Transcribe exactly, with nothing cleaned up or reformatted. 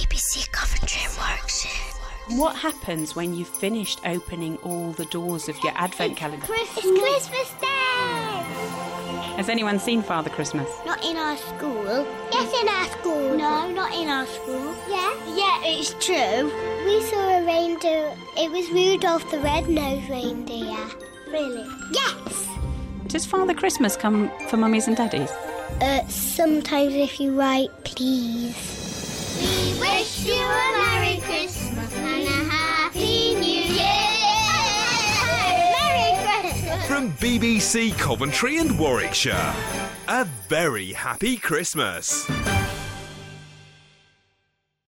B C Coventry and Warwickshire. What happens when you've finished opening all the doors of your advent calendar? Christmas. It's Christmas Day! Has anyone seen Father Christmas? Not in our school. Yes, in our school. No, not in our school. Yeah? Yeah, it's true. We saw a reindeer. It was Rudolph the Red-Nosed Reindeer. Really? Yes! Does Father Christmas come for mummies and daddies? Uh, sometimes if you write, please. We wish you a Merry Christmas and a Happy New Year! Merry Christmas! From B B C Coventry and Warwickshire, a very happy Christmas.